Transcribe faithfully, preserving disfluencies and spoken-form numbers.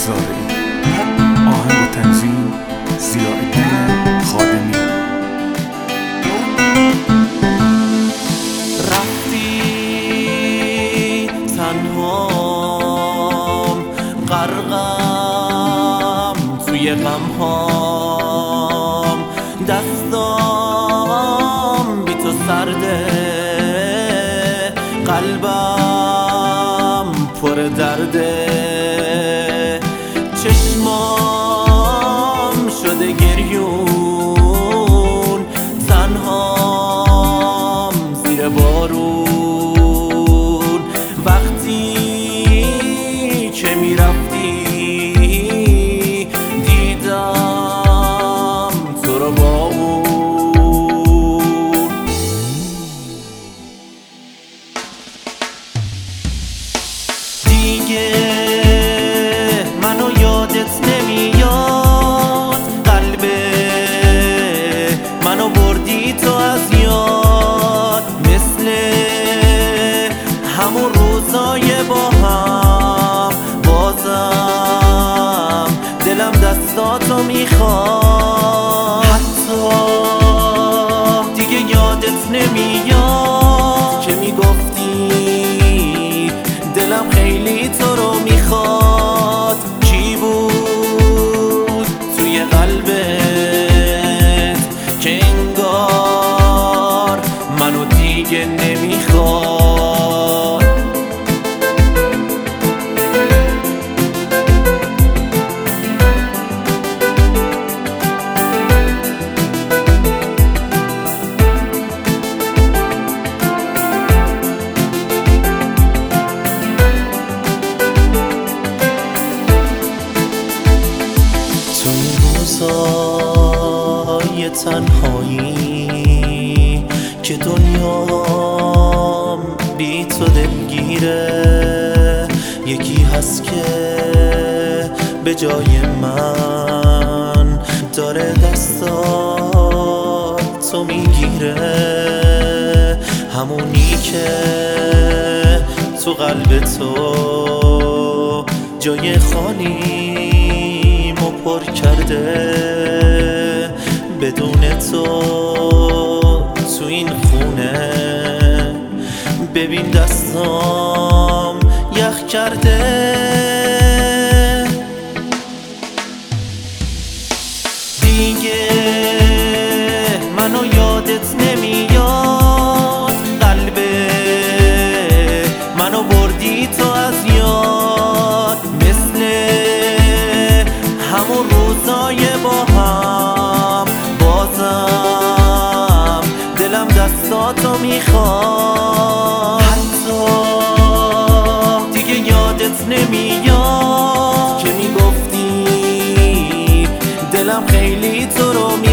زارعی. آهنگ و تنظیم ضیاءالدین خادمی. رفتی تنهام، غرقم توی غمهام، دستام بی تو سرده، قلبم پر درده، چشمام شده گریون، تنهام زیر بارون. وقتی که میرفتی دیدم تو رو با اون. دیگه منو یادت نمیاد، قلب منو بردی تو از یاد، مثل همون روزای با هم، بازم دلم دستاتو میخواد. حتی دیگه یادت نمیاد که میگفتی دلم خیلی تو رو میخواد. چی بود توی قلبت که انگار منو دیگه نمیخواد؟ روزای تنهایی که دنیام بی تو دلگیره، یکی هست که به جای من داره دستاتو میگیره، همونی که تو قلب تو جای خالی مو پر کرده. بدون تو تو این خونه ببین دستام یخ کرده. دیگه منو یادت نمیاد، قلب منو بردی تو از یاد، مثل همون روزای با هم، بازم دلم دستاتو میخواد. حتی دیگه یادت نمیاد که میگفتی دلم خیلی تو رو میخواد.